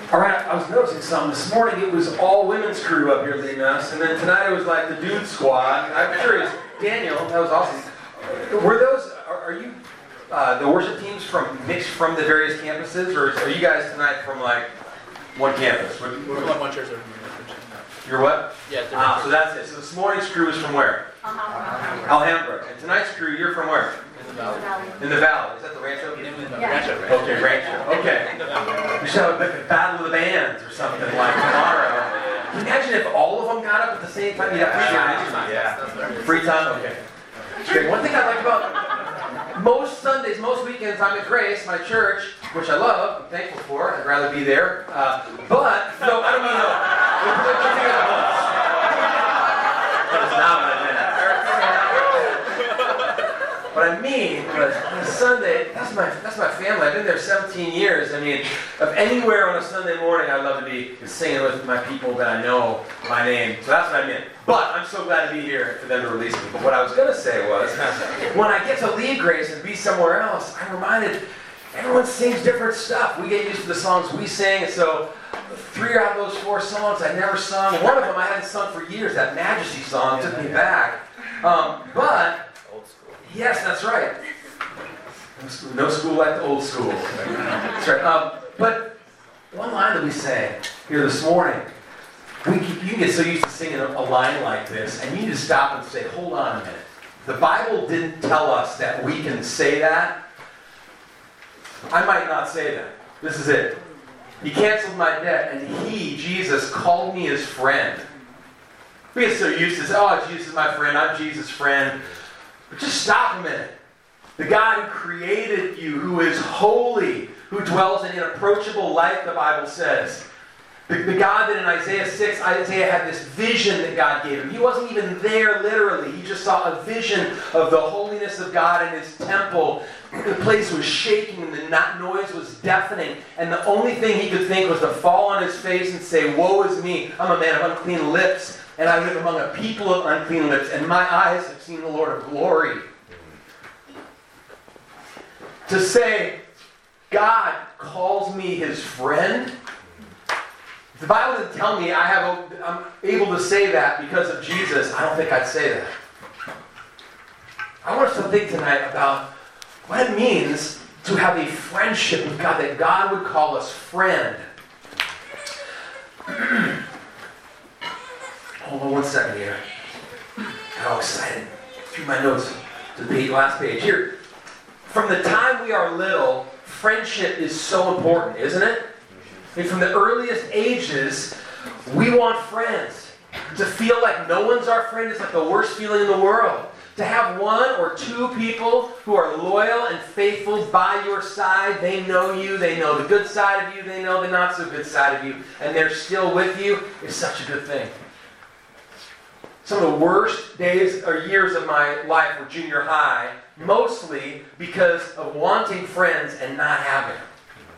All right, I was noticing something. This morning it was all women's crew up here leading us, and then tonight it was like the dude squad. I'm curious, Daniel, that was awesome. Are you the worship teams mixed from the various campuses, or are you guys tonight from like one campus? We're from one church. You're what? Yeah. So that's it. So this morning's crew is from where? Alhambra. And tonight's crew, you're from where? In the valley. In the valley. Is that the Rancho? Rancho. Okay, Rancho. Okay. We should have a battle of the bands or something like tomorrow. Can you imagine if all of them got up at the same time? You'd have free time. Free time? Okay. Okay. One thing I like about most Sundays, most weekends, I'm at Grace, my church, which I love, I'm thankful for. I'd rather be there. But, no, I don't mean no. That is not what I meant. What I mean was, on a Sunday, that's my family. I've been there 17 years. I mean, if anywhere on a Sunday morning, I'd love to be singing with my people that I know by name. So that's what I meant. But I'm so glad to be here for them to release me. But what I was going to say was, when I get to leave Grace and be somewhere else, I'm reminded everyone sings different stuff. We get used to the songs we sing, and so 3 out of those 4 songs I never sung. One of them I hadn't sung for years. That Majesty song took me back. But yes, that's right. No school like the old school. That's right. But one line that we sang here this morning, you can get so used to singing a line like this, and you need to stop and say, hold on a minute. The Bible didn't tell us that we can say that. I might not say that. This is it. He canceled my debt, and He, Jesus, called me His friend. We get so used to say, oh, Jesus is my friend, I'm Jesus' friend. But just stop a minute. The God who created you, who is holy, who dwells in inapproachable light, the Bible says. The God that in Isaiah 6, Isaiah had this vision that God gave him. He wasn't even there literally. He just saw a vision of the holiness of God in His temple. The place was shaking and the noise was deafening. And the only thing he could think was to fall on his face and say, woe is me, I'm a man of unclean lips. And I live among a people of unclean lips, and my eyes have seen the Lord of glory. To say, God calls me His friend. If the Bible didn't tell me I'm able to say that because of Jesus, I don't think I'd say that. I want us to think tonight about what it means to have a friendship with God, that God would call us friend. Hold on one second here. How excited. Threw my notes to the last page. Here, from the time we are little, friendship is so important, isn't it? And from the earliest ages, we want friends. To feel like no one's our friend is like the worst feeling in the world. To have 1 or 2 people who are loyal and faithful by your side, they know you, they know the good side of you, they know the not so good side of you, and they're still with you, is such a good thing. Some of the worst days or years of my life were junior high, mostly because of wanting friends and not having them.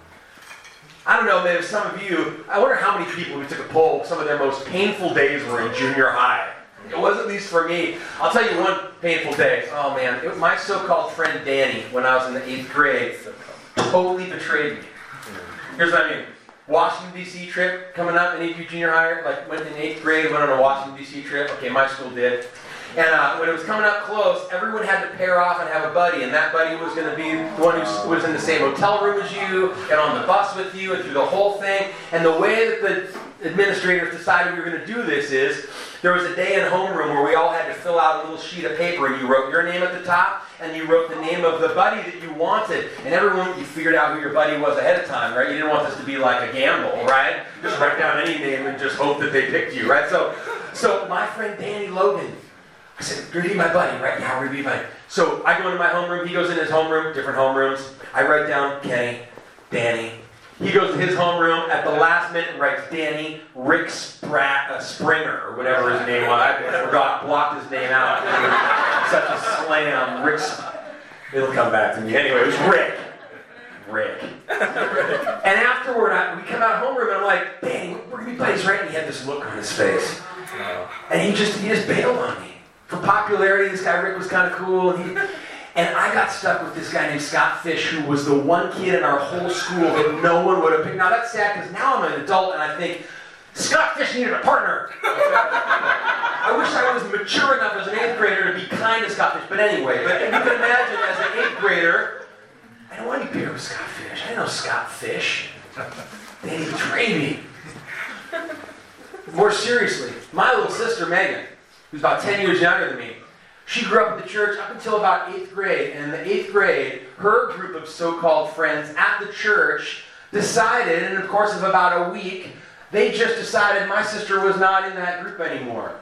I don't know, maybe some of you, I wonder how many people who took a poll, some of their most painful days were in junior high. It was at least for me. I'll tell you one painful day. Oh man, my so-called friend Danny, when I was in the 8th grade, totally betrayed me. Here's what I mean. Washington, D.C. trip coming up. Any of you junior high, like went in 8th grade, went on a Washington, D.C. trip? Okay, my school did. And when it was coming up close, everyone had to pair off and have a buddy. And that buddy was going to be the one who was in the same hotel room as you, and on the bus with you, and through the whole thing. And the way that the administrators decided we were going to do this is, there was a day in homeroom where we all had to fill out a little sheet of paper, and you wrote your name at the top, and you wrote the name of the buddy that you wanted. And everyone, you figured out who your buddy was ahead of time, right? You didn't want this to be like a gamble, right? Just write down any name and just hope that they picked you, right? So my friend Danny Logan, I said, you're going to be my buddy, right? Yeah, we're going to be my buddy. So I go into my homeroom, he goes in his homeroom, different homerooms. I write down Kenny, Danny. He goes to his homeroom at the last minute and writes Danny Rick Springer, or whatever his name was. I forgot, blocked his name out. Such a slam. It'll come back to me. Anyway, it was Rick. And afterward, we come out of homeroom and I'm like, Danny, we're going to be buddies, right? And he had this look on his face. And he just bailed on me. For popularity, this guy Rick was kind of cool. And I got stuck with this guy named Scott Fish, who was the one kid in our whole school that no one would have picked. Now that's sad because now I'm an adult and I think, Scott Fish needed a partner. I wish I was mature enough as an 8th grader to be kind to Scott Fish. But anyway, but you can imagine as an 8th grader, I don't want to be paired with Scott Fish. I didn't know Scott Fish. They betrayed me. More seriously, my little sister Megan, who's about 10 years younger than me, she grew up in the church up until about 8th grade. And in the 8th grade, her group of so-called friends at the church decided, in the course of about a week, they just decided my sister was not in that group anymore.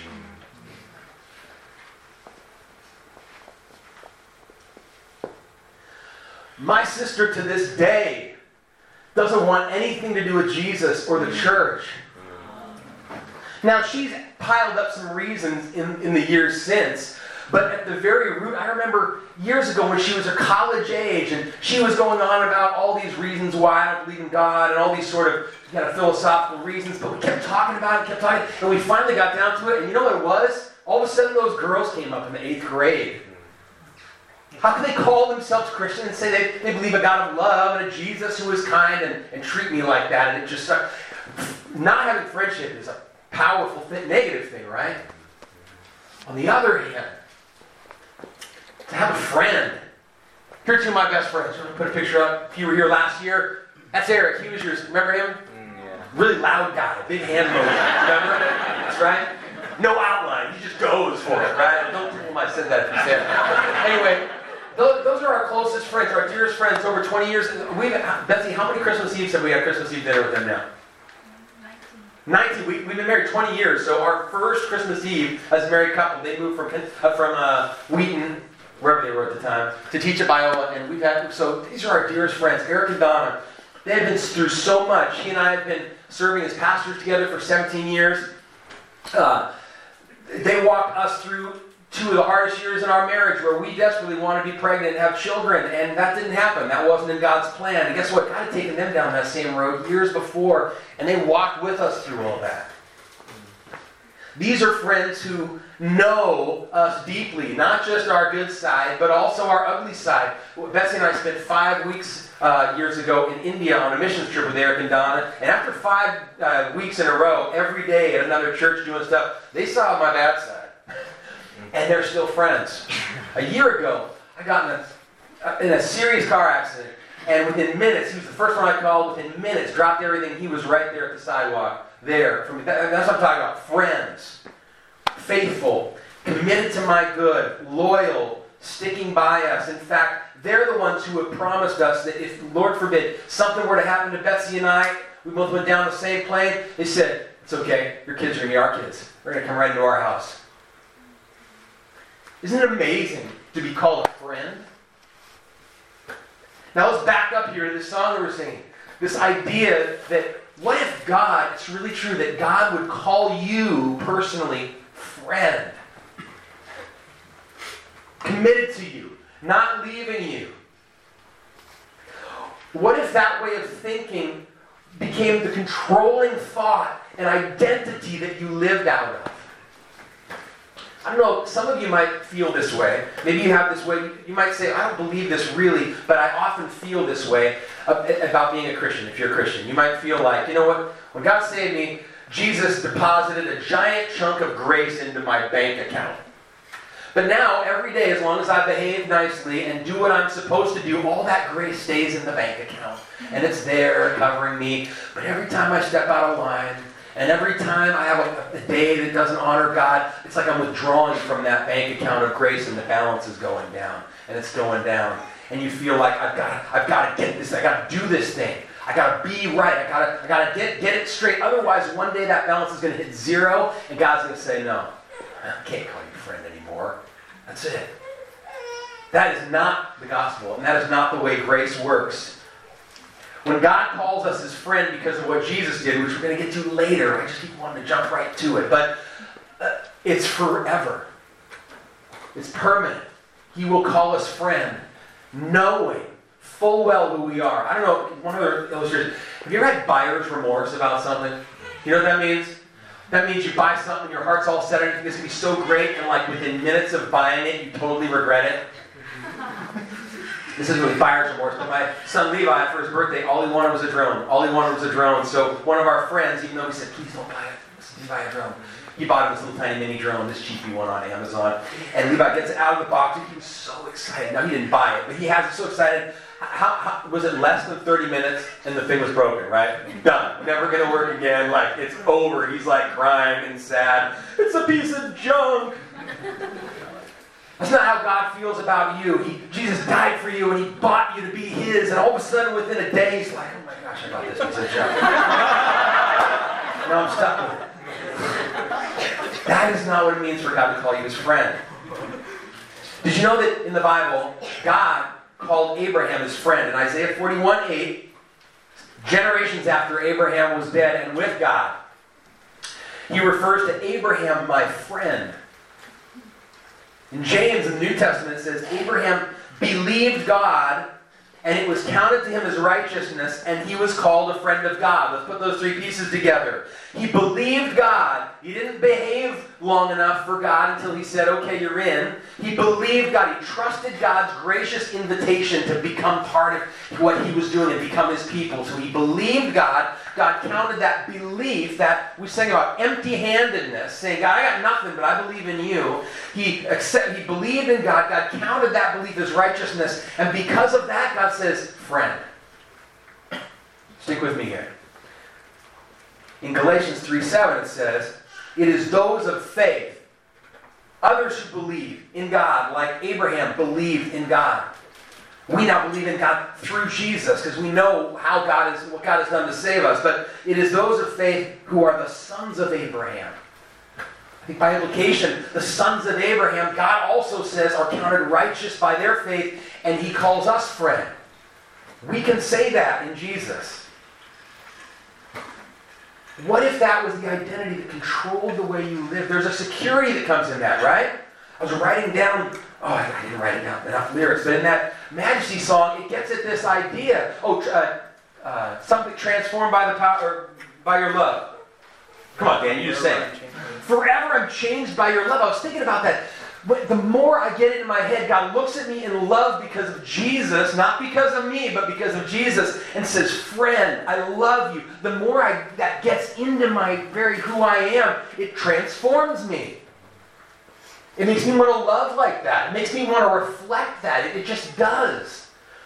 My sister to this day doesn't want anything to do with Jesus or the church. Now, she's piled up some reasons in the years since, but at the very root, I remember years ago when she was her college age, and she was going on about all these reasons why I don't believe in God, and all these sort of philosophical reasons, but we kept talking about it, and we finally got down to it, and you know what it was? All of a sudden those girls came up in the 8th grade. How can they call themselves Christian and say they believe a God of love and a Jesus who is kind and treat me like that? And it just not having friendship is a powerful thing, negative thing, right? On the other hand, to have a friend. Here are two of my best friends. I'm going to put a picture up. If you were here last year, that's Eric. He was yours. Remember him? Yeah. Really loud guy. Big hand motion. Remember? That's right. No outline. He just goes for it, right? Don't tell him I said that if you said it. Anyway, those are our closest friends, our dearest friends, over 20 years. Betsy, how many Christmas Eves have we had Christmas Eve dinner with them now? 19. We've been married 20 years, so our first Christmas Eve as a married couple, they moved from Wheaton, wherever they were at the time, to teach at Biola, and so these are our dearest friends, Eric and Donna. They have been through so much. He and I have been serving as pastors together for 17 years. They walked us through 2 of the hardest years in our marriage where we desperately wanted to be pregnant and have children, and that didn't happen. That wasn't in God's plan. And guess what? God had taken them down that same road years before, and they walked with us through all that. These are friends who know us deeply, not just our good side, but also our ugly side. Betsy and I spent 5 weeks years ago in India on a missions trip with Eric and Donna, and after 5 weeks in a row, every day at another church doing stuff, they saw my bad side. And they're still friends. A year ago, I got in a serious car accident, and within minutes, he was the first one I called, within minutes, dropped everything, he was right there at the sidewalk, there. That's what I'm talking about, friends. Faithful, committed to my good, loyal, sticking by us. In fact, they're the ones who have promised us that if, Lord forbid, something were to happen to Betsy and I, we both went down the same plane, they said, it's okay, your kids are going to be our kids. They're going to come right into our house. Isn't it amazing to be called a friend? Now let's back up here to this song that we're singing. This idea that what if God, it's really true that God would call you personally friend. Committed to you, not leaving you. What if that way of thinking became the controlling thought and identity that you lived out of? I don't know, some of you might feel this way. Maybe you have this way. You might say, I don't believe this really, but I often feel this way about being a Christian, if you're a Christian. You might feel like, you know what, when God saved me, Jesus deposited a giant chunk of grace into my bank account. But now, every day, as long as I behave nicely and do what I'm supposed to do, all that grace stays in the bank account. And it's there, covering me. But every time I step out of line, and every time I have a day that doesn't honor God, it's like I'm withdrawing from that bank account of grace and the balance is going down. And it's going down. And you feel like, I've got to get this, I got to do this thing. I got to be right. I got to get it straight. Otherwise, one day that balance is going to hit 0, and God's going to say, no, I can't call you friend anymore. That's it. That is not the gospel, and that is not the way grace works. When God calls us his friend because of what Jesus did, which we're going to get to later, I just keep wanting to jump right to it, but it's forever. It's permanent. He will call us friend, knowing full well who we are. I don't know, one other illustration. Have you ever had buyer's remorse about something? You know what that means? That means you buy something, your heart's all set, and you think it's going to be so great, and like within minutes of buying it, you totally regret it. This is really buyer's remorse, but my son Levi, for his birthday, all he wanted was a drone. All he wanted was a drone. So one of our friends, even though we said, please don't buy it, please buy a drone, he bought him this little tiny mini drone, this cheapy one on Amazon. And Levi gets it out of the box, and he was so excited. Now, he didn't buy it, but he has it so excited. How was it less than 30 minutes, and the thing was broken, right? Done. Never going to work again. Like, it's over. He's, like, crying and sad. It's a piece of junk. That's not how God feels about you. Jesus died for you, and he bought you to be his, and all of a sudden, within a day, he's like, oh my gosh, I bought this piece of junk. Now I'm stuck with it. That is not what it means for God to call you his friend. Did you know that in the Bible, God called Abraham his friend? In Isaiah 41:8, generations after Abraham was dead and with God, he refers to Abraham, my friend. In James, in the New Testament, it says, Abraham believed God, and it was counted to him as righteousness, and he was called a friend of God. Let's put those three pieces together. He believed God. He didn't behave long enough for God until he said, okay, you're in. He believed God. He trusted God's gracious invitation to become part of what he was doing and become his people. So he believed God. God counted that belief, that we sang about empty-handedness, saying, God, I got nothing, but I believe in you. He believed in God. God counted that belief as righteousness. And because of that, God says, friend. Stick with me here. In Galatians 3:7 it says, it is those of faith, others who believe in God, like Abraham believed in God. We now believe in God through Jesus because we know what God has done to save us. But it is those of faith who are the sons of Abraham. I think by implication, the sons of Abraham, God also says, are counted righteous by their faith, and he calls us friend. We can say that in Jesus. What if that was the identity that controlled the way you live? There's a security that comes in that, right? I was writing down, I didn't write it down, enough lyrics, but in that Majesty song, it gets at this idea. Something transformed by the power, by your love. Come on, Dan, you just sing. Forever I'm changed by your love. I was thinking about that. But the more I get it in my head, God looks at me in love because of Jesus, not because of me, but because of Jesus, and says, friend, I love you. The more that gets into my very who I am, it transforms me. It makes me want to love like that. It makes me want to reflect that. It just does.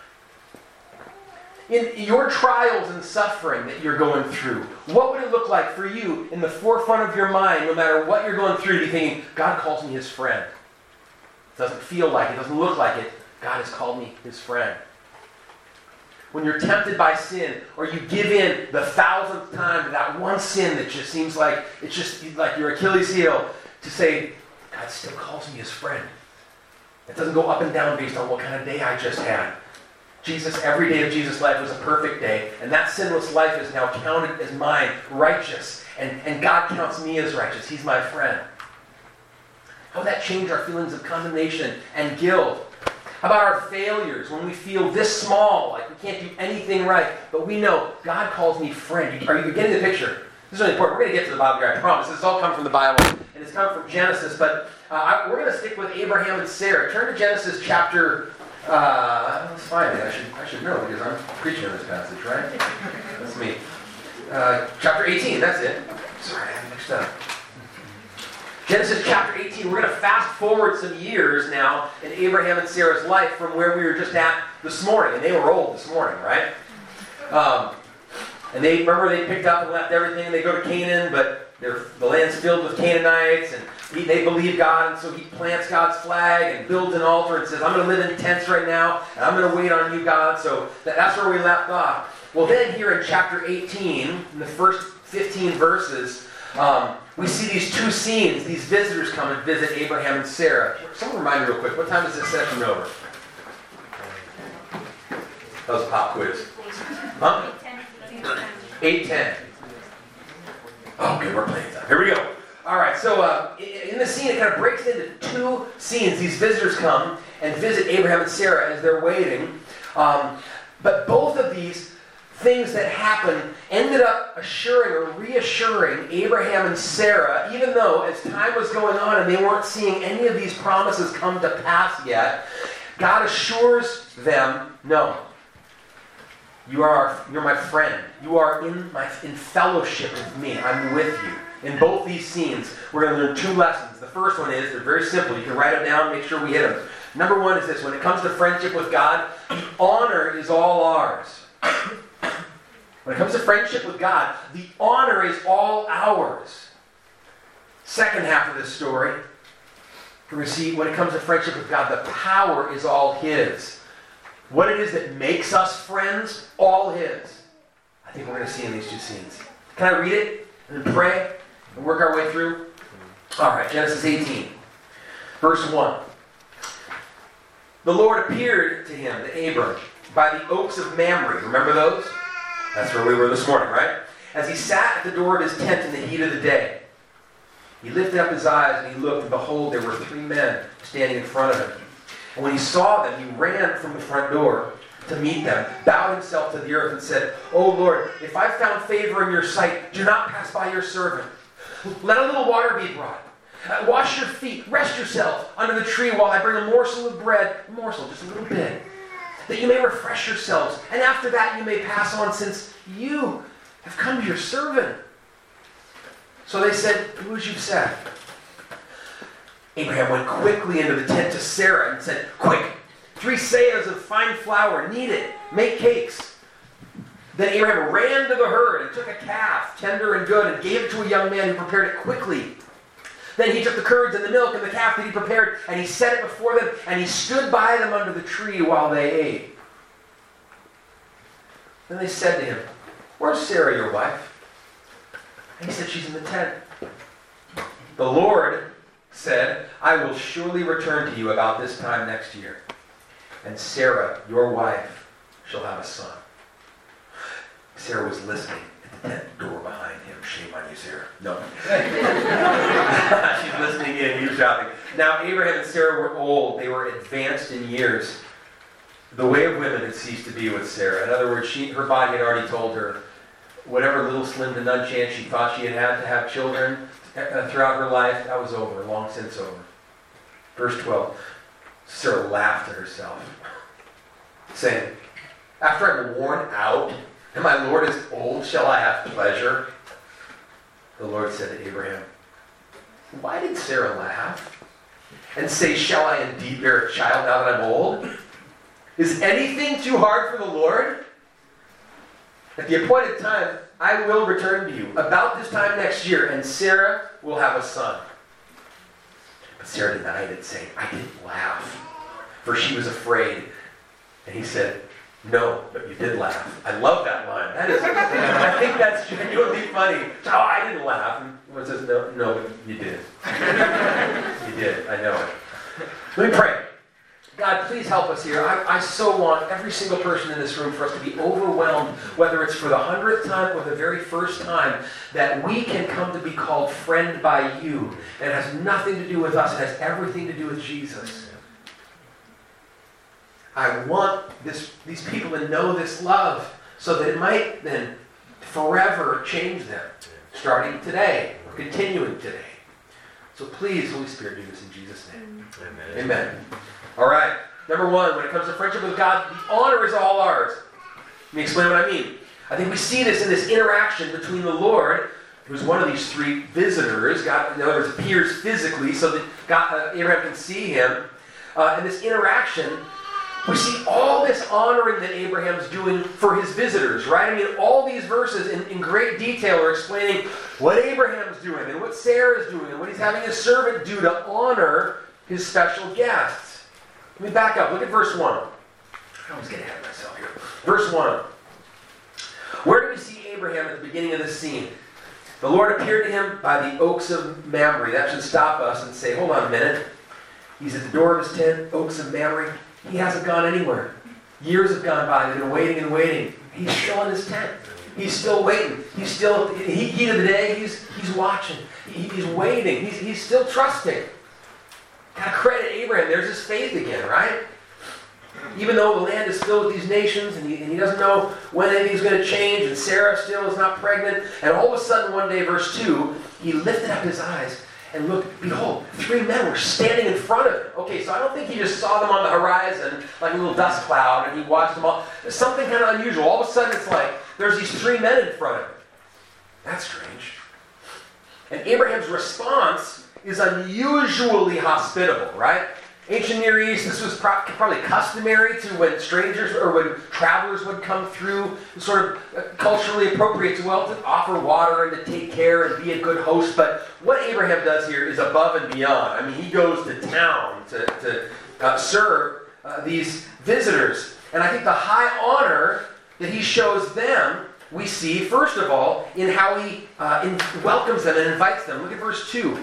In your trials and suffering that you're going through, what would it look like for you in the forefront of your mind, no matter what you're going through, to be thinking, God calls me his friend. It doesn't feel like it, doesn't look like it. God has called me his friend. When you're tempted by sin, or you give in the 1,000th time to that one sin that just seems like it's just like your Achilles heel, to say, God still calls me his friend. It doesn't go up and down based on what kind of day I just had. Every day of Jesus' life was a perfect day, and that sinless life is now counted as mine, righteous, and God counts me as righteous. He's my friend. How would that change our feelings of condemnation and guilt? How about our failures, when we feel this small, like we can't do anything right, but we know God calls me friend? Are you getting the picture? This is really important. We're going to get to the Bible here, I promise. This all comes from the Bible, and it's come from Genesis, but we're going to stick with Abraham and Sarah. Turn to Genesis chapter... let's find it. I should know because I'm preaching on this passage, right? That's me. Chapter 18, that's it. Sorry, I had it mixed up. Genesis chapter 18. We're going to fast forward some years now in Abraham and Sarah's life from where we were just at this morning. And they were old this morning, right? And they picked up and left everything, and they go to Canaan, but the land's filled with Canaanites, and they believe God, and so he plants God's flag and builds an altar and says, I'm going to live in tents right now, and I'm going to wait on you, God. So that's where we left off. Well, then here in chapter 18, in the first 15 verses, we see these two scenes. These visitors come and visit Abraham and Sarah. Someone remind me real quick, what time is this session over? That was a pop quiz. Huh? 8:10. Oh, okay, we're playing time. Here we go. All right, so in the scene, it kind of breaks into two scenes. These visitors come and visit Abraham and Sarah as they're waiting. But both of these things that happen ended up assuring or reassuring Abraham and Sarah, even though as time was going on and they weren't seeing any of these promises come to pass yet, God assures them, no. You're my friend. You are in fellowship with me. I'm with you. In both these scenes, we're going to learn two lessons. The first one is, they're very simple. You can write them down, make sure we hit them. Number one is this: when it comes to friendship with God, the honor is all ours. When it comes to friendship with God, the honor is all ours. Second half of this story, we see when it comes to friendship with God, the power is all His. What it is that makes us friends, all His. I think we're going to see in these two scenes. Can I read it and then pray and work our way through? All right, Genesis 18, verse 1. The Lord appeared to him, to Abram, by the oaks of Mamre. Remember those? That's where we were this morning, right? As he sat at the door of his tent in the heat of the day. He lifted up his eyes and he looked, and behold, there were three men standing in front of him. And when he saw them, he ran from the front door to meet them, bowed himself to the earth and said, "O Lord, if I found favor in your sight, do not pass by your servant. Let a little water be brought. Wash your feet, rest yourself under the tree while I bring a morsel of bread," a morsel, just a little bit, "that you may refresh yourselves, and after that you may pass on, since you have come to your servant." So they said, "Do as you've said." Abraham went quickly into the tent to Sarah and said, "Quick, 3 seahs of fine flour, knead it, make cakes." Then Abraham ran to the herd and took a calf, tender and good, and gave it to a young man who prepared it quickly. Then he took the curds and the milk and the calf that he prepared, and he set it before them, and he stood by them under the tree while they ate. Then they said to him, "Where's Sarah, your wife?" And he said, "She's in the tent." The Lord said, "I will surely return to you about this time next year, and Sarah, your wife, shall have a son." Sarah was listening at the tent door behind him. Shame on you, Sarah. No. She's listening in, eavesdropping. Now, Abraham and Sarah were old. They were advanced in years. The way of women had ceased to be with Sarah. In other words, her body had already told her whatever little slim to none chance she thought she had to have children throughout her life, that was over, long since over. Verse 12, Sarah laughed to herself, saying, "After I'm worn out, and my Lord is old, shall I have pleasure?" The Lord said to Abraham, "Why did Sarah laugh and say, 'Shall I indeed bear a child now that I'm old?' Is anything too hard for the Lord? At the appointed time, I will return to you about this time next year, and Sarah will have a son." But Sarah denied it, saying, "I didn't laugh," for she was afraid. And he said, "No, but you did laugh." I love that line. I think that's genuinely funny. "Oh, I didn't laugh." And one says, no, but you did. You did. I know it. Let me pray. God, please help us here. I so want every single person in this room for us to be overwhelmed, whether it's for the 100th time or the very first time, that we can come to be called friend by you. And it has nothing to do with us. It has everything to do with Jesus. I want these people to know this love so that it might then forever change them, starting today or continuing today. So please, Holy Spirit, do this in Jesus' name. Amen. Amen. All right. Number one, when it comes to friendship with God, the honor is all ours. Let me explain what I mean. I think we see this in this interaction between the Lord, who's one of these three visitors. God, in other words, appears physically so that Abraham can see him. And this interaction, we see all this honoring that Abraham's doing for his visitors, right? I mean, all these verses in great detail are explaining what Abraham's doing and what Sarah's doing and what he's having his servant do to honor his special guests. Let me back up. Look at verse 1. I always get ahead of myself here. Verse 1. Where do we see Abraham at the beginning of this scene? The Lord appeared to him by the oaks of Mamre. That should stop us and say, hold on a minute. He's at the door of his tent, oaks of Mamre. He hasn't gone anywhere. Years have gone by. They've been waiting and waiting. He's still in his tent. He's still waiting. He's still, in the heat of the day, he's watching. He's waiting. He's still trusting. Gotta credit Abraham. There's his faith again, right? Even though the land is filled with these nations and he doesn't know when anything's going to change, and Sarah still is not pregnant, and all of a sudden one day, verse 2, he lifted up his eyes And look, behold, 3 men were standing in front of him. Okay, so I don't think he just saw them on the horizon like a little dust cloud and he watched them all. Something kind of unusual. All of a sudden it's like there's these 3 men in front of him. That's strange. And Abraham's response is unusually hospitable, right? Ancient Near East, this was probably customary to when strangers or when travelers would come through, sort of culturally appropriate to offer water and to take care and be a good host. But what Abraham does here is above and beyond. I mean, he goes to town to serve these visitors. And I think the high honor that he shows them, we see, first of all, in how he welcomes them and invites them. Look at verse 2.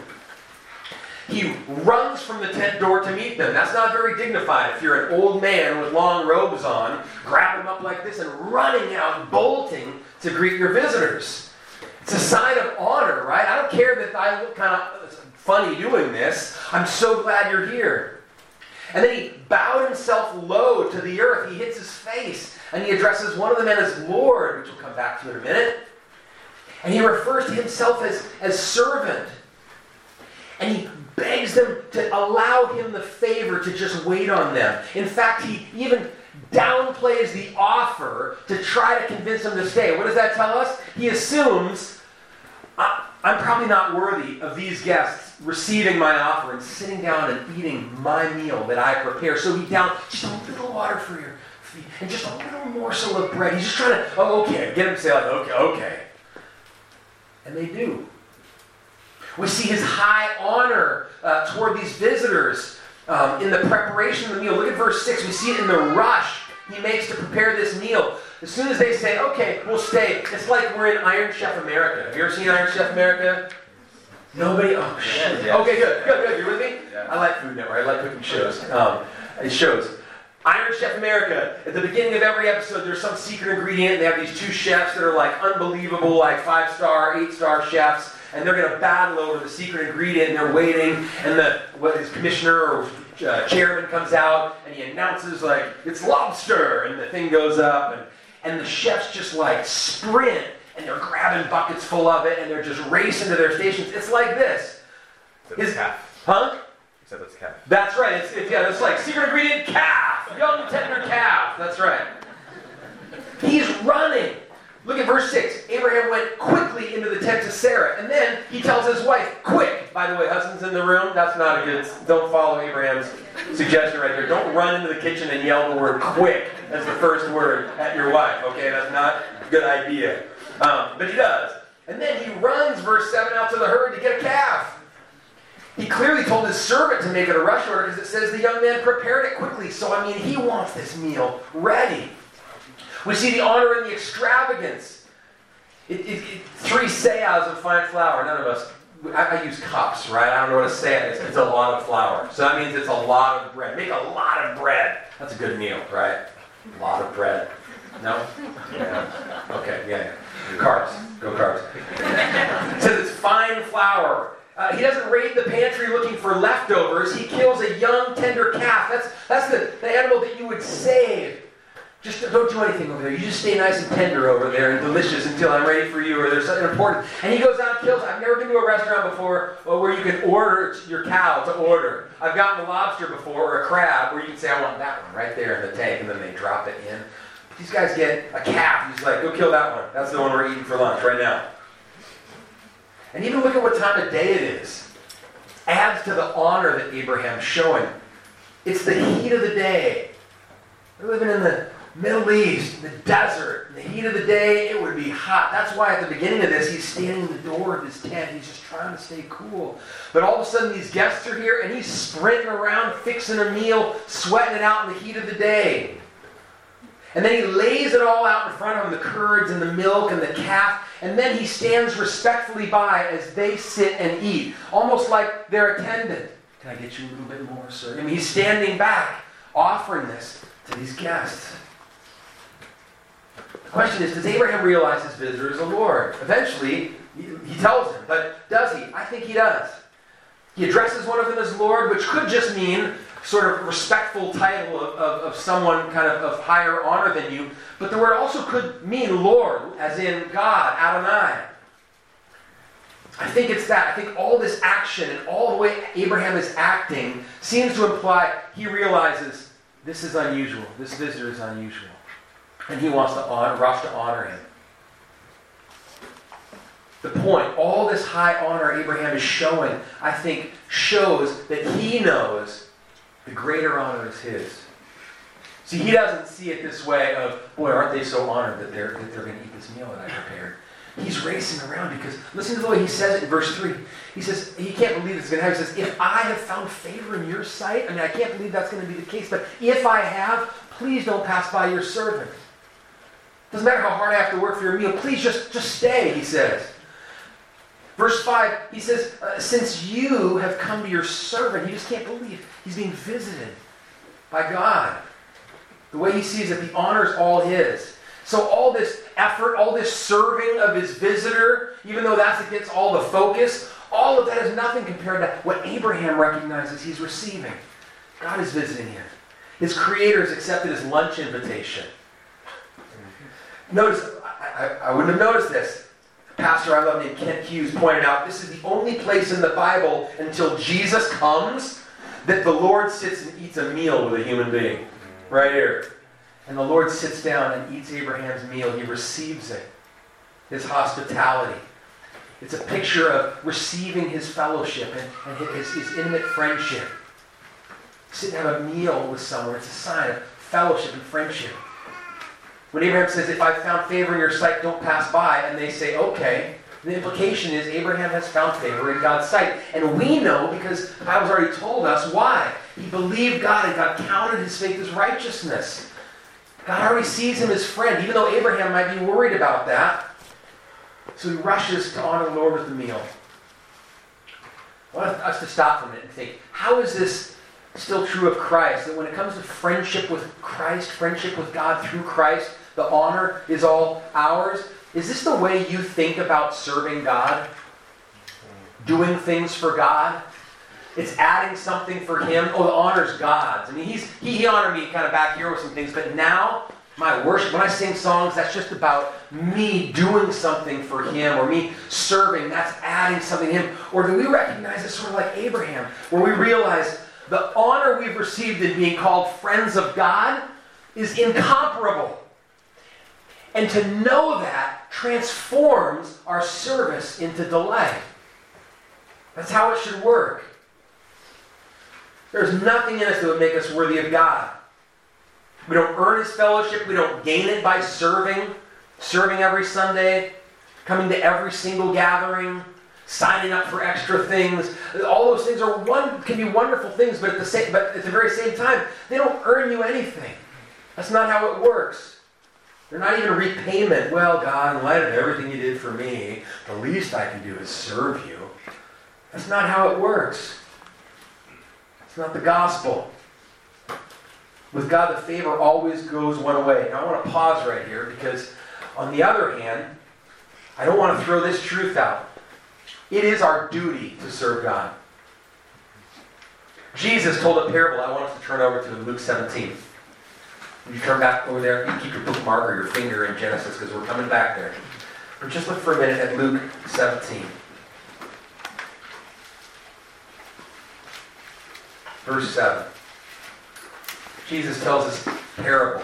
He runs from the tent door to meet them. That's not very dignified. If you're an old man with long robes on, grab them up like this and running out, bolting to greet your visitors. It's a sign of honor, right? I don't care that I look kind of funny doing this. I'm so glad you're here. And then he bowed himself low to the earth. He hits his face, and he addresses one of the men as Lord, which we'll come back to in a minute. And he refers to himself as servant. And he begs them to allow him the favor to just wait on them. In fact, he even downplays the offer to try to convince them to stay. What does that tell us? He assumes, I'm probably not worthy of these guests receiving my offer and sitting down and eating my meal that I prepare. So he down just a little water for your feet and just a little morsel of bread. He's just trying to, get him to say like, okay. And they do. We see his high honor toward these visitors in the preparation of the meal. Look at verse 6. We see it in the rush he makes to prepare this meal. As soon as they say, okay, we'll stay, it's like we're in Iron Chef America. Have you ever seen Iron Chef America? Nobody? Oh, shit. Yeah. Okay, good. You with me? Yeah. I like Food Network. I like cooking shows. It shows. Iron Chef America, at the beginning of every episode, there's some secret ingredient. They have these 2 chefs that are like unbelievable, like 5-star, 8-star chefs. And they're going to battle over the secret ingredient, and they're waiting, and his commissioner or chairman comes out, and he announces, like, it's lobster, and the thing goes up, and the chefs just, like, sprint, and they're grabbing buckets full of it, and they're just racing to their stations. It's like this. It's calf. Huh? Except it's calf. That's right. It's like secret ingredient calf, young tender calf. That's right. He's running. Look at verse 6. Abraham went quickly into the tent to Sarah. And then he tells his wife, quick. By the way, husbands in the room, that's not a good, don't follow Abraham's suggestion right here. Don't run into the kitchen and yell the word quick as the first word at your wife. Okay, that's not a good idea. But he does. And then he runs, verse 7, out to the herd to get a calf. He clearly told his servant to make it a rush order because it says the young man prepared it quickly. So, I mean, he wants this meal ready. We see the honor and the extravagance. 3 seahs of fine flour. None of us, I use cups, right? I don't know what a seah is. It's a lot of flour. So that means it's a lot of bread. Make a lot of bread. That's a good meal, right? A lot of bread. No? Yeah. Okay, yeah. Carbs. Go carbs. It says it's fine flour. He doesn't raid the pantry looking for leftovers. He kills a young, tender calf. That's the animal that you would save. Just don't do anything over there. You just stay nice and tender over there and delicious until I'm ready for you or there's something important. And he goes out and kills. I've never been to a restaurant before where you can order your cow to order. I've gotten a lobster before or a crab where you can say, I want that one right there in the tank, and then they drop it in. But these guys get a calf. He's like, go kill that one. That's the one we're eating for lunch right now. And even look at what time of day it is. Adds to the honor that Abraham's showing. It's the heat of the day. They're living in the Middle East, in the desert. In the heat of the day, it would be hot. That's why at the beginning of this, he's standing in the door of his tent. He's just trying to stay cool. But all of a sudden, these guests are here, and he's sprinting around, fixing a meal, sweating it out in the heat of the day. And then he lays it all out in front of him, the curds and the milk and the calf. And then he stands respectfully by as they sit and eat, almost like their attendant. Can I get you a little bit more, sir? I mean, he's standing back, offering this to these guests. The question is, does Abraham realize his visitor is the Lord? Eventually, he tells him, but does he? I think he does. He addresses one of them as Lord, which could just mean sort of respectful title of someone kind of higher honor than you. But the word also could mean Lord, as in God, Adonai. I think it's that. I think all this action and all the way Abraham is acting seems to imply he realizes this is unusual. This visitor is unusual. And he wants to rush to honor him. The point, all this high honor Abraham is showing, I think, shows that he knows the greater honor is his. See, he doesn't see it this way of, boy, aren't they so honored that they're going to eat this meal that I prepared. He's racing around because, listen to the way he says it in verse 3. He says, he can't believe it's going to happen. He says, if I have found favor in your sight, I can't believe that's going to be the case, but if I have, please don't pass by your servant. Doesn't matter how hard I have to work for your meal, please just stay, he says. Verse 5, he says, since you have come to your servant, he just can't believe he's being visited by God. The way he sees it, the honor is all his. So all this effort, all this serving of his visitor, even though that's against all the focus, all of that is nothing compared to what Abraham recognizes he's receiving. God is visiting him. His creator has accepted his lunch invitation. Notice, I wouldn't have noticed this. A pastor I love named Kent Hughes pointed out, this is the only place in the Bible until Jesus comes that the Lord sits and eats a meal with a human being. Right here. And the Lord sits down and eats Abraham's meal. He receives it. His hospitality. It's a picture of receiving his fellowship and his intimate friendship. Sit and have a meal with someone. It's a sign of fellowship and friendship. When Abraham says, if I found favor in your sight, don't pass by, and they say, okay, the implication is Abraham has found favor in God's sight. And we know, because the Bible's already told us, why. He believed God and God counted his faith as righteousness. God already sees him as friend, even though Abraham might be worried about that. So he rushes to honor the Lord with the meal. I want us to stop for a minute and think, how is this still true of Christ? That when it comes to friendship with Christ, friendship with God through Christ, the honor is all ours. Is this the way you think about serving God? Doing things for God? It's adding something for him. Oh, the honor's God's. I mean, he honored me kind of back here with some things, but now my worship, when I sing songs, that's just about me doing something for him, or me serving. That's adding something to him. Or do we recognize it sort of like Abraham, where we realize the honor we've received in being called friends of God is incomparable. And to know that transforms our service into delight. That's how it should work. There's nothing in us that would make us worthy of God. We don't earn his fellowship. We don't gain it by serving every Sunday, coming to every single gathering, signing up for extra things. All those things can be wonderful things, but at the very same time, they don't earn you anything. That's not how it works. They're not even a repayment. Well, God, in light of everything you did for me, the least I can do is serve you. That's not how it works. It's not the gospel. With God, the favor always goes one way. Now, I want to pause right here because, on the other hand, I don't want to throw this truth out. It is our duty to serve God. Jesus told a parable. I want us to turn over to Luke 17. You turn back over there. You keep your bookmark or your finger in Genesis because we're coming back there. But just look for a minute at Luke 17. Verse 7. Jesus tells this parable.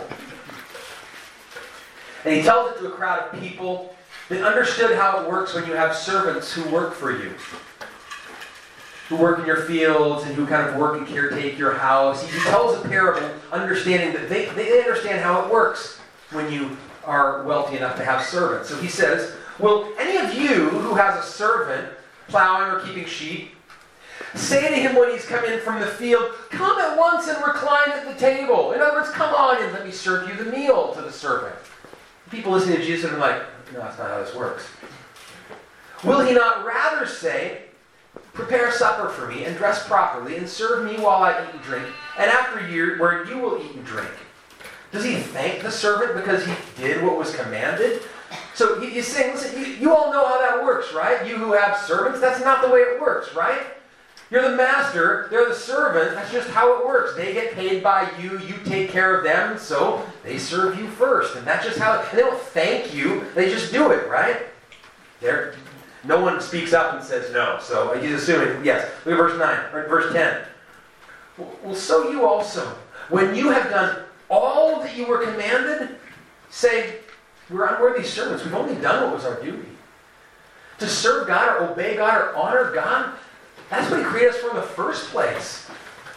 And he tells it to a crowd of people that understood how it works when you have servants who work for you. Who work in your fields and who kind of work and caretake your house. He tells a parable understanding that they understand how it works when you are wealthy enough to have servants. So he says, will any of you who has a servant plowing or keeping sheep say to him when he's come in from the field, come at once and recline at the table? In other words, come on and let me serve you the meal to the servant. People listening to Jesus are like, no, that's not how this works. Will he not rather say, prepare supper for me and dress properly and serve me while I eat and drink, and afterward you will eat and drink? Does he thank the servant because he did what was commanded? So he's saying, listen, you all know how that works, right? You who have servants, that's not the way it works, right? You're the master, they're the servant, that's just how it works. They get paid by you, you take care of them, so they serve you first. And that's just how, and they don't thank you, they just do it, right? No one speaks up and says no. So he's assuming, yes. Look at verse 9, or verse 10. Well, so you also, when you have done all that you were commanded, say, we're unworthy servants. We've only done what was our duty. To serve God or obey God or honor God, that's what He created us for in the first place.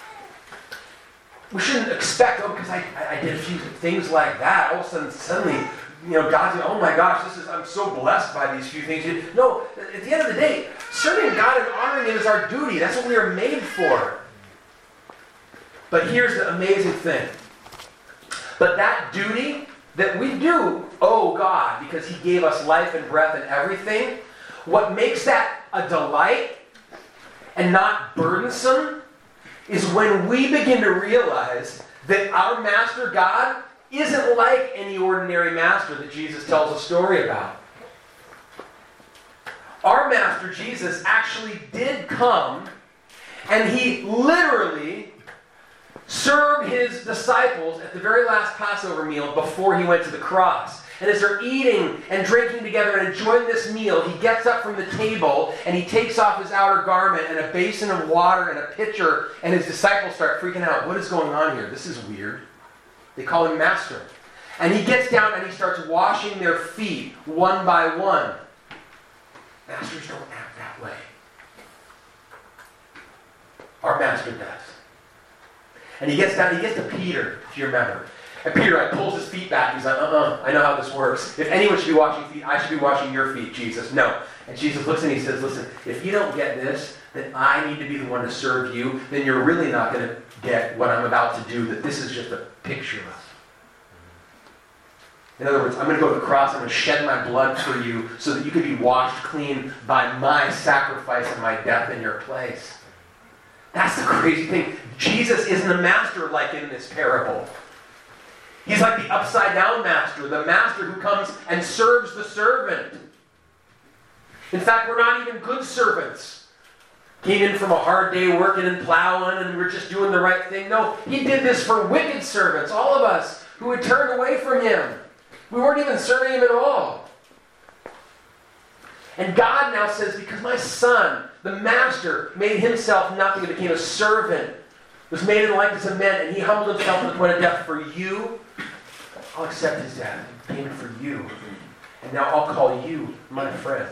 We shouldn't expect, because I did a few things like that. All of a sudden, suddenly, God's like, oh my gosh, I'm so blessed by these few things. No, at the end of the day, serving God and honoring Him is our duty. That's what we are made for. But here's the amazing thing. But that duty that we do owe God because He gave us life and breath and everything, what makes that a delight and not burdensome is when we begin to realize that our Master God isn't like any ordinary master that Jesus tells a story about. Our Master Jesus actually did come, and He literally served His disciples at the very last Passover meal before He went to the cross. And as they're eating and drinking together and enjoying this meal, He gets up from the table and He takes off His outer garment and a basin of water and a pitcher, and His disciples start freaking out. What is going on here? This is weird. They call Him Master. And He gets down and He starts washing their feet one by one. Masters don't act that way. Our Master does. And He gets down, He gets to Peter, if you remember. And Peter pulls his feet back. He's like, I know how this works. If anyone should be washing feet, I should be washing your feet, Jesus. No. And Jesus looks and He says, listen, if you don't get this, then I need to be the one to serve you. Then you're really not going to get what I'm about to do, that this is just a picture of. In other words, I'm going to go to the cross, I'm going to shed my blood for you so that you can be washed clean by my sacrifice and my death in your place. That's the crazy thing. Jesus isn't a master like in this parable. He's like the upside-down master, the master who comes and serves the servant. In fact, we're not even good servants. Came in from a hard day working and plowing and we're just doing the right thing. No, He did this for wicked servants, all of us who had turned away from Him. We weren't even serving Him at all. And God now says, because my Son, the Master, made Himself nothing and became a servant, was made in the likeness of men, and He humbled Himself to the point of death for you, I'll accept His death, payment for you. And now I'll call you my friend.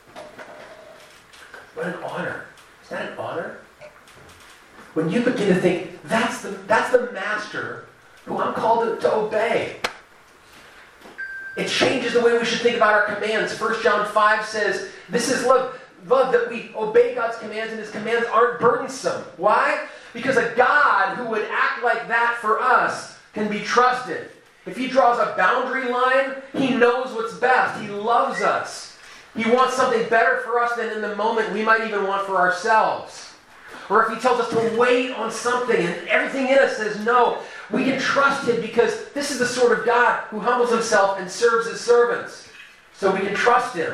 What an honor. Is that an honor? When you begin to think, that's the Master who I'm called to obey. It changes the way we should think about our commands. 1 John 5 says, this is love. Love that we obey God's commands, and His commands aren't burdensome. Why? Because a God who would act like that for us can be trusted. If He draws a boundary line, He knows what's best. He loves us. He wants something better for us than in the moment we might even want for ourselves. Or if He tells us to wait on something and everything in us says no, we can trust Him because this is the sort of God who humbles Himself and serves His servants. So we can trust Him.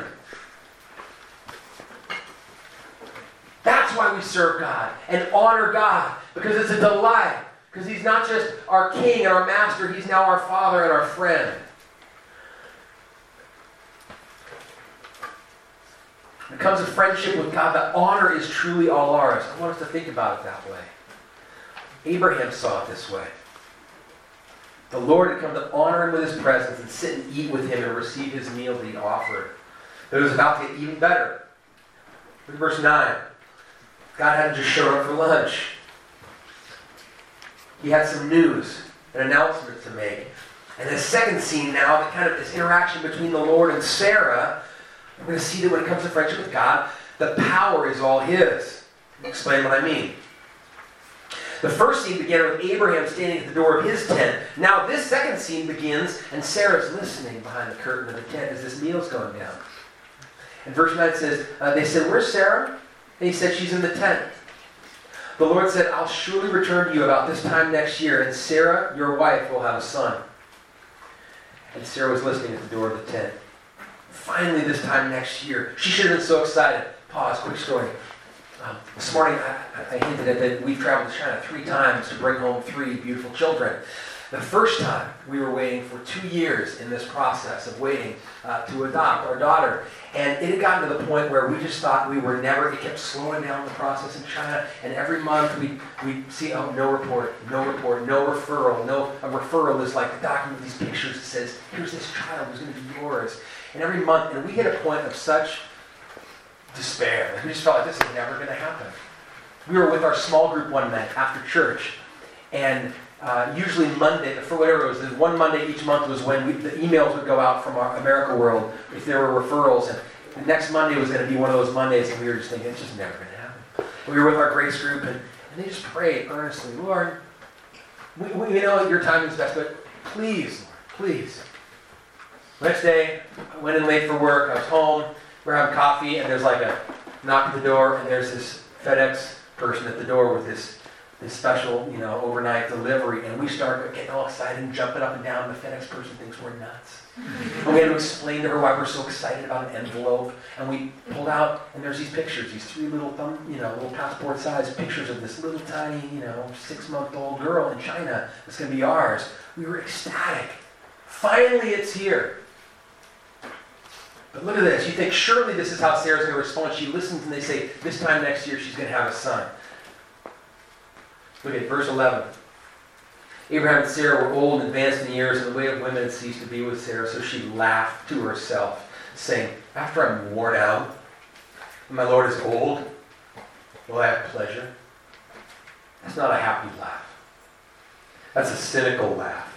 That's why we serve God and honor God, because it's a delight. Because He's not just our King and our Master, He's now our Father and our friend. When it comes to friendship with God, the honor is truly all ours. I want us to think about it that way. Abraham saw it this way. The Lord had come to honor him with His presence and sit and eat with him and receive his meal that He offered. But it was about to get even better. Look at verse 9. God hadn't just shown up for lunch. He had some news, an announcement to make. And the second scene now, that kind of this interaction between the Lord and Sarah, we're going to see that when it comes to friendship with God, the power is all His. I'll explain what I mean. The first scene began with Abraham standing at the door of his tent. Now this second scene begins, and Sarah's listening behind the curtain of the tent as this meal's going down. And verse 9 says, they said, "Where's Sarah?" And he said, "She's in the tent." The Lord said, "I'll surely return to you about this time next year, and Sarah, your wife, will have a son." And Sarah was listening at the door of the tent. Finally, this time next year. She should have been so excited. Pause, quick story. This morning, I hinted at that we've traveled to China 3 times to bring home 3 beautiful children. The first time, we were waiting for 2 years in this process of waiting to adopt our daughter. And it had gotten to the point where we just thought we were never, it kept slowing down the process in China. And every month we'd see, oh, no report, no referral. A referral is like a document with these pictures that says, here's this child who's going to be yours. And every month, and we hit a point of such despair. Like we just felt like this is never going to happen. We were with our small group one night after church. And usually Monday, for whatever it was, one Monday each month was when the emails would go out from our America World if there were referrals. And the next Monday was going to be one of those Mondays, and we were just thinking, it's just never going to happen. We were with our grace group, and they just prayed earnestly, Lord, we know your timing is best, but please, Lord, please. Next day, I went in late for work. I was home. We're having coffee, and there's like a knock at the door, and there's this FedEx person at the door with this special, overnight delivery, and we start getting all excited and jumping up and down. The FedEx person thinks we're nuts. And we had to explain to her why we're so excited about an envelope. And we pulled out, and there's these pictures, these 3 little little passport-sized pictures of this little tiny, 6-month-old girl in China that's going to be ours. We were ecstatic. Finally, it's here. But look at this. You think, surely this is how Sarah's going to respond. She listens, and they say, this time next year, she's going to have a son. Look at verse 11. Abraham and Sarah were old and advanced in years, and the way of women had ceased to be with Sarah, so she laughed to herself, saying, after I'm worn out, and my Lord is old, will I have pleasure? That's not a happy laugh. That's a cynical laugh.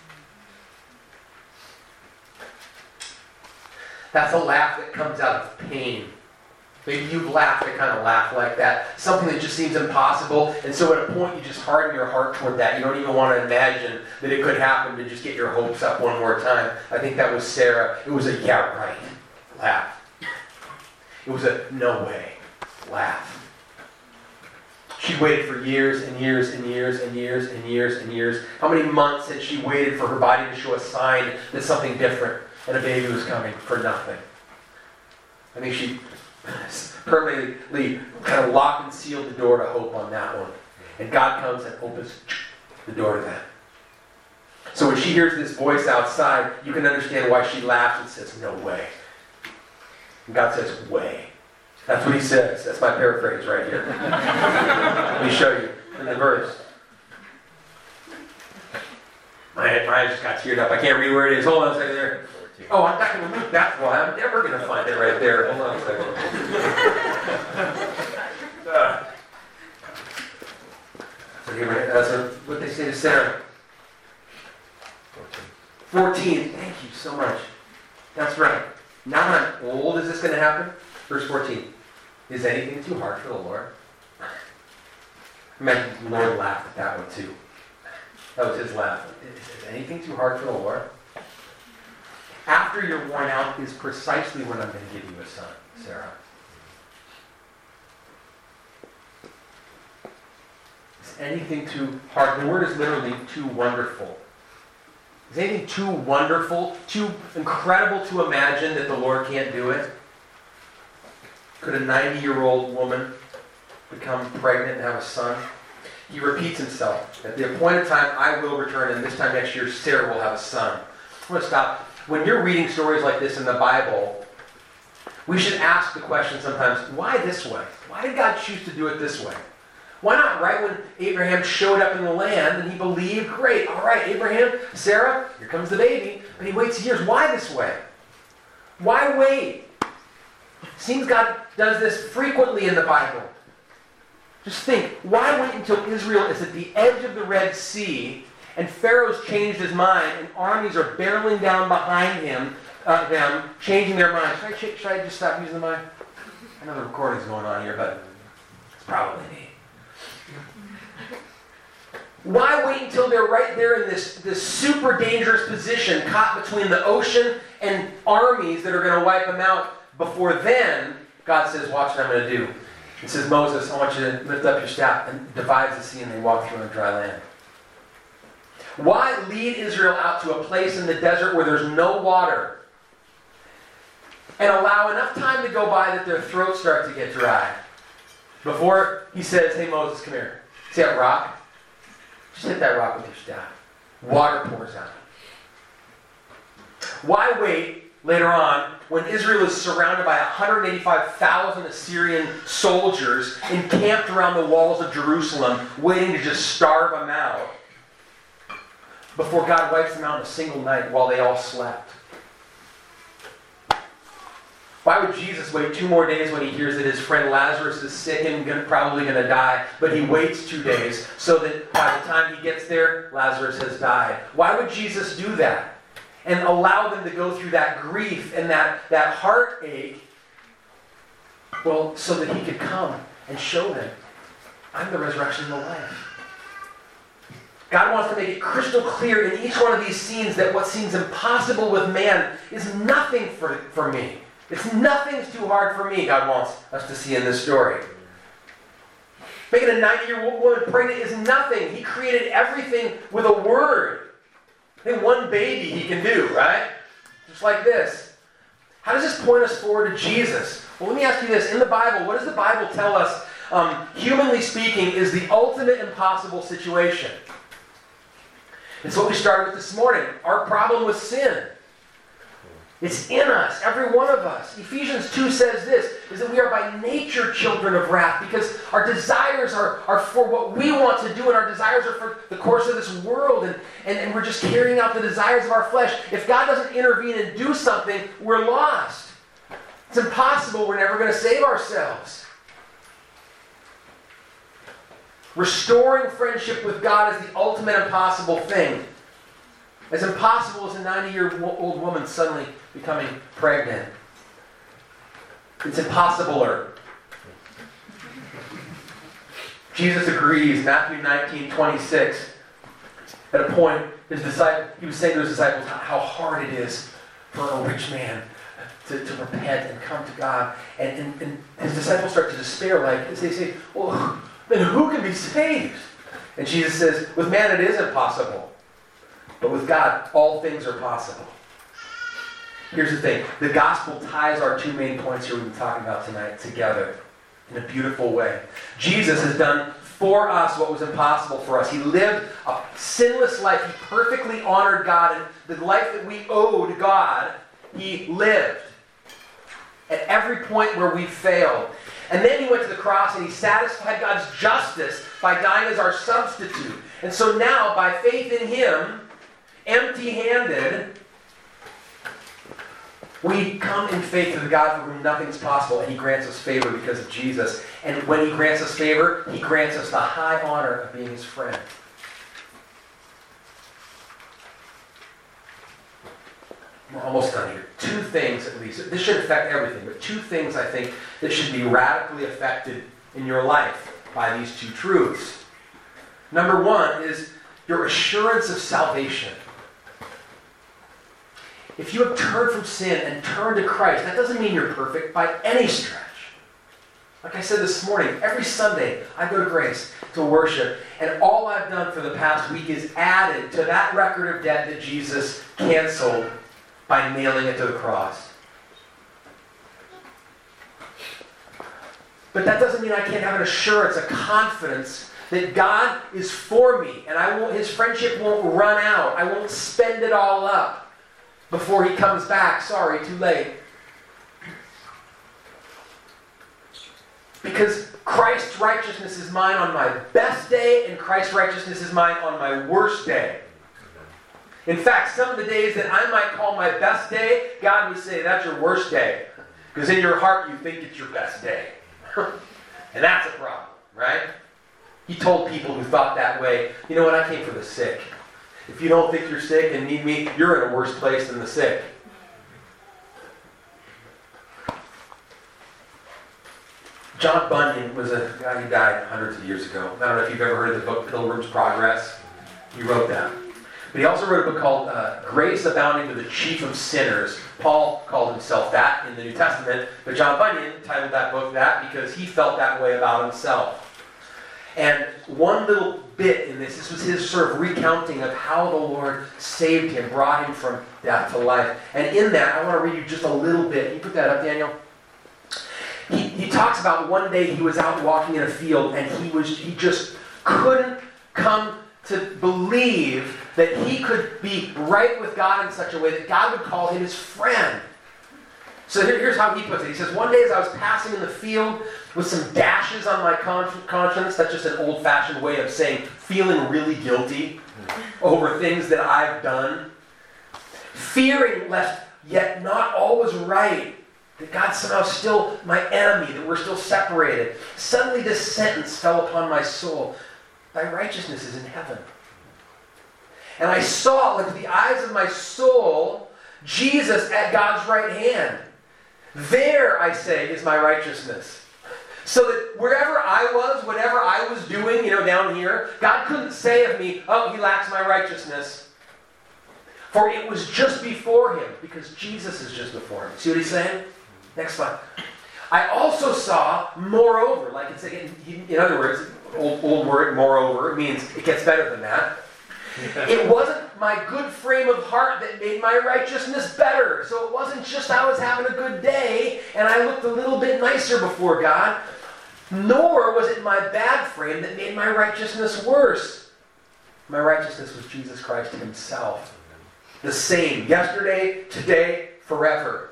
That's a laugh that comes out of pain. Maybe you've laughed a kind of laugh like that. Something that just seems impossible. And so at a point you just harden your heart toward that. You don't even want to imagine that it could happen to just get your hopes up one more time. I think that was Sarah. It was a yeah, right laugh. It was a no way laugh. She waited for years and years and years and years and years and years. How many months had she waited for her body to show a sign that something different and a baby was coming for nothing? I think she permanently kind of locked and sealed the door to hope on that one. And God comes and opens the door to that. So when she hears this voice outside, you can understand why she laughs and says, no way. And God says, way. That's what he says. That's my paraphrase right here. Let me show you in the verse. My eyes just got teared up. I can't read where it is. Hold on a second there. Oh, I'm not going to look that far. I'm never going to find it right there. Hold on a second. So what they say to Sarah. 14. Thank you so much. That's right. Now that I'm old, is this going to happen? Verse 14. Is anything too hard for the Lord? I mean, the Lord laughed at that one too. That was his laugh. Is anything too hard for the Lord? After you're worn out is precisely when I'm going to give you a son, Sarah. Is anything too hard? The word is literally too wonderful. Is anything too wonderful, too incredible to imagine that the Lord can't do it? Could a 90-year-old woman become pregnant and have a son? He repeats himself. At the appointed time, I will return, and this time next year, Sarah will have a son. I'm going to stop. When you're reading stories like this in the Bible, we should ask the question sometimes, why this way? Why did God choose to do it this way? Why not right when Abraham showed up in the land and he believed, great, all right, Abraham, Sarah, here comes the baby, but he waits years. Why this way? Why wait? Seems God does this frequently in the Bible. Just think, why wait until Israel is at the edge of the Red Sea and Pharaoh's changed his mind and armies are barreling down behind them, changing their mind? Should I just stop using the mic? I know the recording's going on here, but it's probably me. Why wait until they're right there in this super dangerous position, caught between the ocean and armies that are going to wipe them out? Before then, God says, watch what I'm going to do. He says, Moses, I want you to lift up your staff, and divides the sea, and they walk through on dry land. Why lead Israel out to a place in the desert where there's no water and allow enough time to go by that their throats start to get dry before he says, hey, Moses, come here. See that rock? Just hit that rock with your staff. water pours out. Why wait later on when Israel is surrounded by 185,000 Assyrian soldiers encamped around the walls of Jerusalem, waiting to just starve them out, before God wipes them out in a single night while they all slept? Why would Jesus wait 2 more days when he hears that his friend Lazarus is sick and probably going to die, but he waits 2 days so that by the time he gets there, Lazarus has died? Why would Jesus do that and allow them to go through that grief and that heartache? Well, so that he could come and show them, I'm the resurrection and the life. God wants to make it crystal clear in each one of these scenes that what seems impossible with man is nothing for me. It's nothing's too hard for me, God wants us to see in this story. Making a 90-year-old woman pregnant is nothing. He created everything with a word. I think one baby he can do, right? Just like this. How does this point us forward to Jesus? Well, let me ask you this. In the Bible, what does the Bible tell us, humanly speaking, is the ultimate impossible situation? It's what we started with this morning. Our problem with sin. It's in us, every one of us. Ephesians 2 says this, is that we are by nature children of wrath because our desires are for what we want to do, and our desires are for the course of this world, and we're just carrying out the desires of our flesh. If God doesn't intervene and do something, we're lost. It's impossible. We're never going to save ourselves. Restoring friendship with God is the ultimate impossible thing. As impossible as a 90-year-old woman suddenly becoming pregnant. It's impossibler. Jesus agrees. Matthew 19:26. At a point, he was saying to his disciples how hard it is for a rich man to repent and come to God. And his disciples start to despair. They say, well, then who can be saved? And Jesus says, with man it is impossible. But with God, all things are possible. Here's the thing. The gospel ties our 2 main points here we've been talking about tonight together in a beautiful way. Jesus has done for us what was impossible for us. He lived a sinless life. He perfectly honored God. And the life that we owed God, he lived. At every point where we failed. And then he went to the cross and he satisfied God's justice by dying as our substitute. And so now, by faith in him, empty-handed, we come in faith to the God for whom nothing is possible, and he grants us favor because of Jesus. And when he grants us favor, he grants us the high honor of being his friend. We're almost done here. 2 things at least. This should affect everything, but 2 things I think that should be radically affected in your life by these 2 truths. Number 1 is your assurance of salvation. If you have turned from sin and turned to Christ, that doesn't mean you're perfect by any stretch. Like I said this morning, every Sunday I go to Grace to worship, and all I've done for the past week is added to that record of debt that Jesus canceled by nailing it to the cross. But that doesn't mean I can't have an assurance, a confidence that God is for me, and his friendship won't run out. I won't spend it all up before he comes back. Sorry, too late. Because Christ's righteousness is mine on my best day, and Christ's righteousness is mine on my worst day. In fact, some of the days that I might call my best day, God would say, that's your worst day. Because in your heart you think it's your best day. And that's a problem, right? He told people who thought that way, you know what, I came for the sick. If you don't think you're sick and need me, you're in a worse place than the sick. John Bunyan was a guy who died hundreds of years ago. I don't know if you've ever heard of the book Pilgrim's Progress. He wrote that. But he also wrote a book called Grace Abounding to the Chief of Sinners. Paul called himself that in the New Testament, but John Bunyan titled that book that because he felt that way about himself. And one little bit in this was his sort of recounting of how the Lord saved him, brought him from death to life. And in that, I want to read you just a little bit. Can you put that up, Daniel? He talks about one day he was out walking in a field and he just couldn't come to believe that he could be right with God in such a way that God would call him his friend. So here's how he puts it. He says, one day as I was passing in the field with some dashes on my conscience, that's just an old-fashioned way of saying feeling really guilty over things that I've done, fearing lest yet not all was right, that God's somehow still my enemy, that we're still separated. Suddenly this sentence fell upon my soul. Thy righteousness is in heaven. And I saw with the eyes of my soul Jesus at God's right hand. There, I say, is my righteousness. So that wherever I was, whatever I was doing, down here, God couldn't say of me, oh, he lacks my righteousness. For it was just before him, because Jesus is just before him. See what he's saying? Next slide. I also saw, moreover, like it's in other words, old word, moreover, it means it gets better than that. It wasn't my good frame of heart that made my righteousness better. So it wasn't just I was having a good day and I looked a little bit nicer before God. Nor was it my bad frame that made my righteousness worse. My righteousness was Jesus Christ himself. The same, yesterday, today, forever.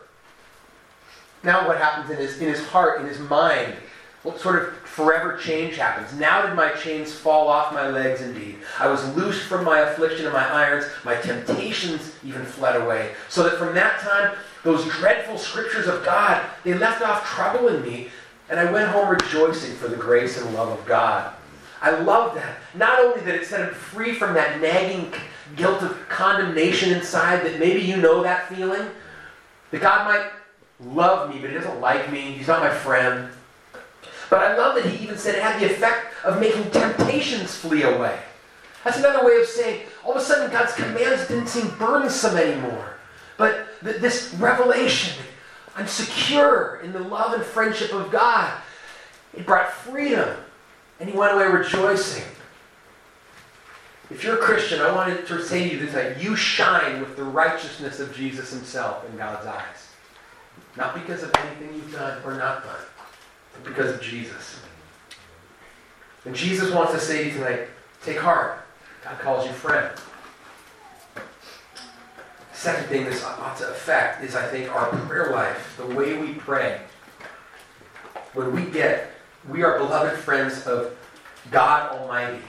Now what happens in his heart, in his mind? What sort of forever change happens? Now did my chains fall off my legs indeed. I was loosed from my affliction and my irons. My temptations even fled away. So that from that time, those dreadful scriptures of God, they left off troubling me. And I went home rejoicing for the grace and love of God. I love that. Not only that it set him free from that nagging guilt of condemnation inside, that maybe you know that feeling. That God might love me, but he doesn't like me. He's not my friend. But I love that he even said it had the effect of making temptations flee away. That's another way of saying, all of a sudden God's commands didn't seem burdensome anymore. But this revelation, I'm secure in the love and friendship of God, it brought freedom. And he went away rejoicing. If you're a Christian, I wanted to say to you this night, you shine with the righteousness of Jesus himself in God's eyes. Not because of anything you've done or not done, but because of Jesus. And Jesus wants to say to you tonight, take heart. God calls you friend. Second thing this ought to affect is, I think, our prayer life, the way we pray. When we are beloved friends of God Almighty.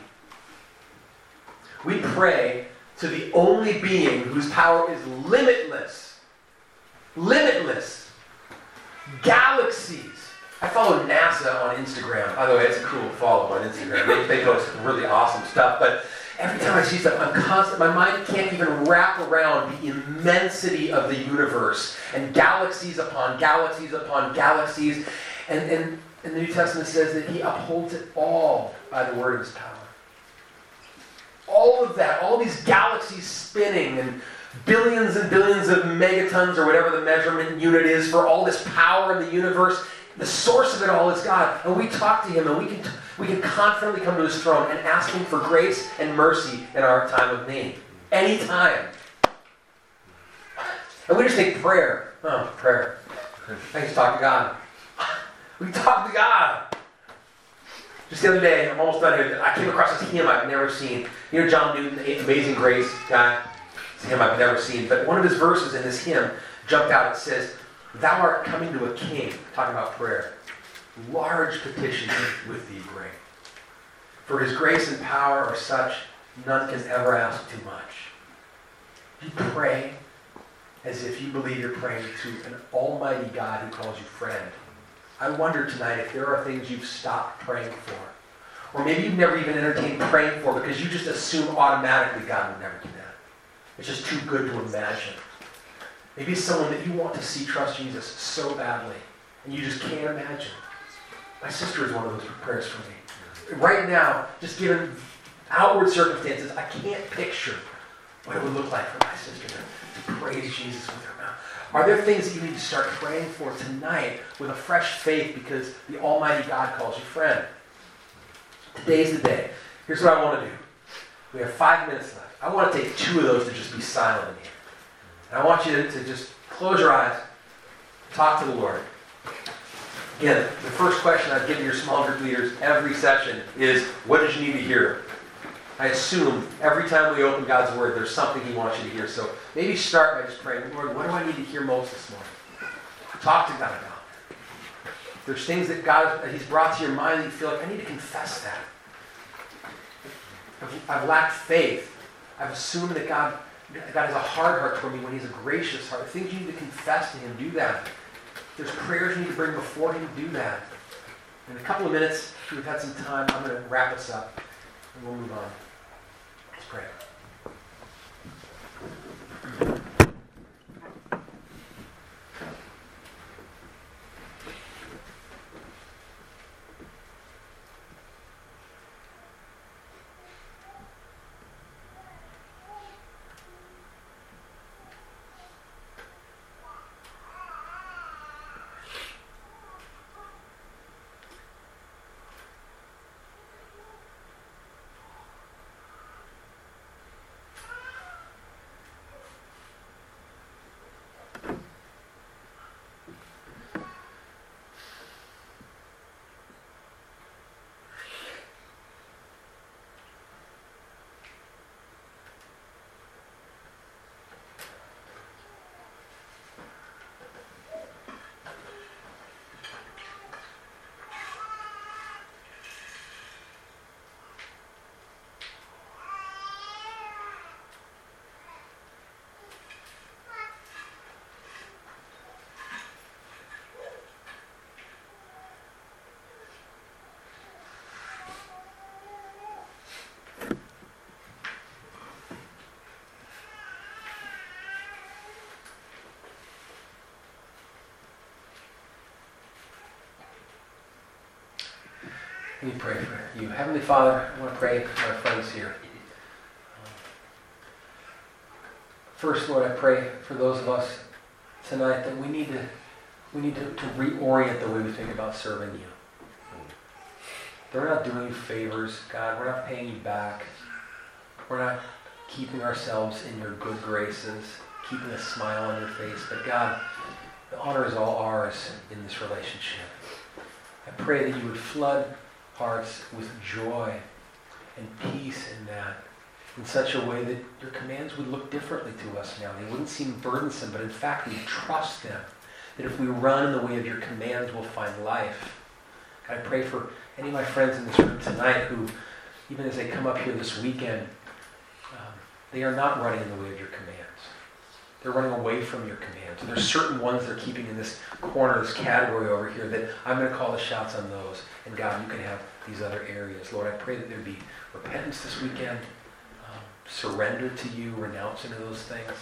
We pray to the only being whose power is limitless. Limitless. Galaxies. I follow NASA on Instagram. By the way, it's a cool follow on Instagram. They post really awesome stuff. But every time I see stuff, my mind can't even wrap around the immensity of the universe. And galaxies upon galaxies upon galaxies. And the New Testament says that he upholds it all by the word of his power. All of that, all these galaxies spinning and billions of megatons or whatever the measurement unit is for all this power in the universe, the source of it all is God. And we talk to him and we can confidently come to his throne and ask him for grace and mercy in our time of need. Anytime. And we just think prayer. Oh, prayer. I just talk to God. We talk to God. Just the other day, I'm almost done here, I came across this hymn I've never seen. You know John Newton, the Amazing Grace guy? It's a hymn I've never seen. But one of his verses in this hymn jumped out. It says, "Thou art coming to a king," talking about prayer. "Large petitions with thee bring. For his grace and power are such, none can ever ask too much." You pray as if you believe you're praying to an almighty God who calls you friend. I wonder tonight if there are things you've stopped praying for. Or maybe you've never even entertained praying for because you just assume automatically God would never do that. It's just too good to imagine. Maybe it's someone that you want to see trust Jesus so badly, and you just can't imagine. My sister is one of those prayers for me. Right now, just given outward circumstances, I can't picture what it would look like for my sister to praise Jesus with her mouth. Are there things that you need to start praying for tonight with a fresh faith because the Almighty God calls you friend? Today's the day. Here's what I want to do. We have 5 minutes left. I want to take 2 of those to just be silent in here. And I want you to just close your eyes, talk to the Lord. Again, the first question I've given your small group leaders every session is, what did you need to hear? I assume every time we open God's Word, there's something He wants you to hear. So maybe start by just praying, Lord, what do I need to hear most this morning? Talk to God about it. There's things that He's brought to your mind that you feel like, I need to confess that. I've lacked faith. I've assumed that God has a hard heart toward me when He has a gracious heart. Things you need to confess to Him, do that. There's prayers you need to bring before Him, do that. In a couple of minutes, if we've had some time, I'm going to wrap us up and we'll move on. Let's pray. Let me pray for you. Heavenly Father, I want to pray for my friends here. First, Lord, I pray for those of us tonight that we need to reorient the way we think about serving you. We're not doing you favors, God. We're not paying you back. We're not keeping ourselves in your good graces, keeping a smile on your face. But God, the honor is all ours in this relationship. I pray that you would flood hearts with joy and peace in that, in such a way that your commands would look differently to us now. They wouldn't seem burdensome, but in fact we trust them. That if we run in the way of your commands, we'll find life. God, I pray for any of my friends in this room tonight who, even as they come up here this weekend, they are not running in the way of your commands. They're running away from your commands. There's certain ones they're keeping in this corner, this category over here, that I'm going to call the shots on those. And God, you can have these other areas. Lord, I pray that there be repentance this weekend, surrender to you, renouncing of those things.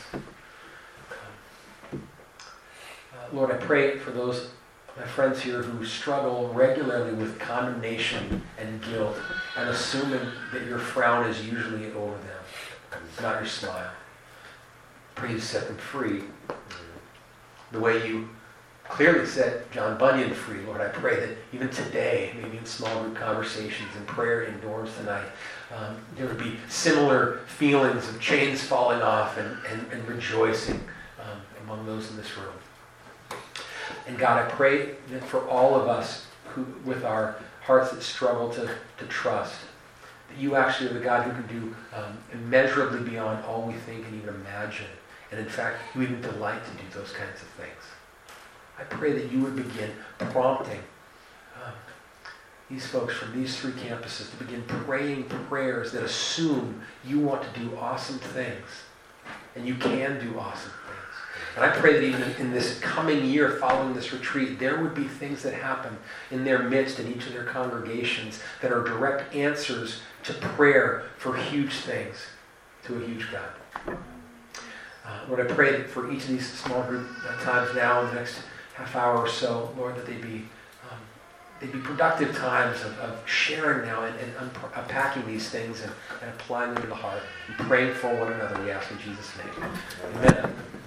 Lord, I pray for those my friends here who struggle regularly with condemnation and guilt and assuming that your frown is usually over them, not your smile. Pray you set them free the way you clearly set John Bunyan free. Lord, I pray that even today, maybe in small group conversations and prayer in dorms tonight, there would be similar feelings of chains falling off and rejoicing among those in this room. And God, I pray that for all of us who, with our hearts that struggle to trust, that you actually are the God who can do immeasurably beyond all we think and even imagine. And in fact, you even delight to do those kinds of things. I pray that you would begin prompting these folks from these three campuses to begin praying prayers that assume you want to do awesome things. And you can do awesome things. And I pray that even in this coming year following this retreat, there would be things that happen in their midst in each of their congregations that are direct answers to prayer for huge things to a huge God. Lord, I pray that for each of these small group times now in the next half hour or so, Lord, that they'd be productive times of sharing now and unpacking these things and applying them to the heart and praying for one another, we ask in Jesus' name. Amen.